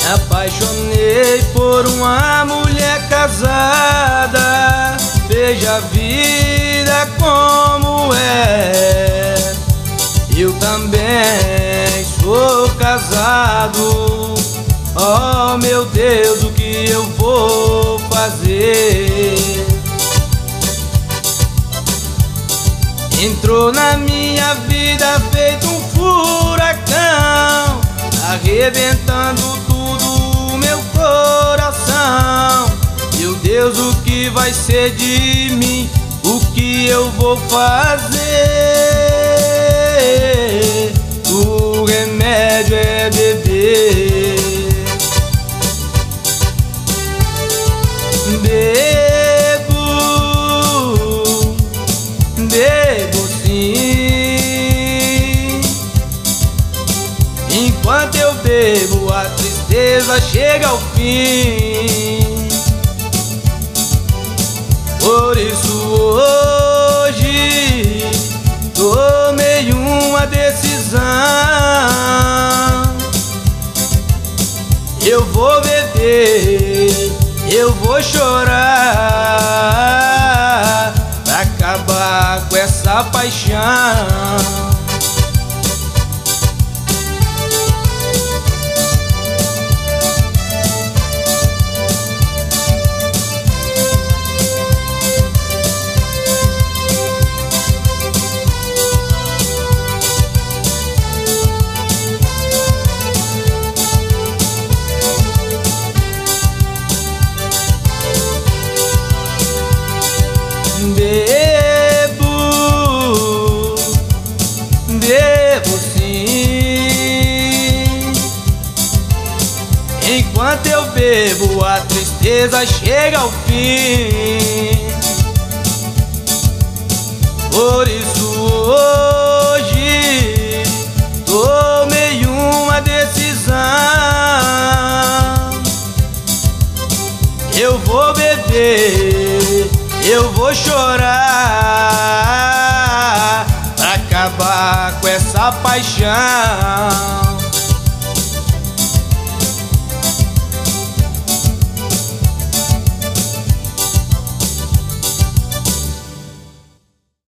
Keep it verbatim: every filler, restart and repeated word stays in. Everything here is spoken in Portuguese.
Me apaixonei por uma mulher casada. Veja a vida como é. Eu também sou casado. Oh meu Deus, o que eu vou fazer? Entrou na minha vida feito um furacão, arrebentando tudo o meu coração. Meu Deus, o que vai ser de mim? O que eu vou fazer? O remédio é beber. Bebo, bebo sim. Enquanto eu bebo, a tristeza chega ao fim. Por isso hoje tomei uma decisão. Eu vou beber, eu vou chorar pra acabar com essa paixão. Bebo, bebo sim. Enquanto eu bebo, a tristeza chega ao fim. Por isso hoje tomei uma decisão. Eu vou beber, eu vou chorar pra acabar com essa paixão.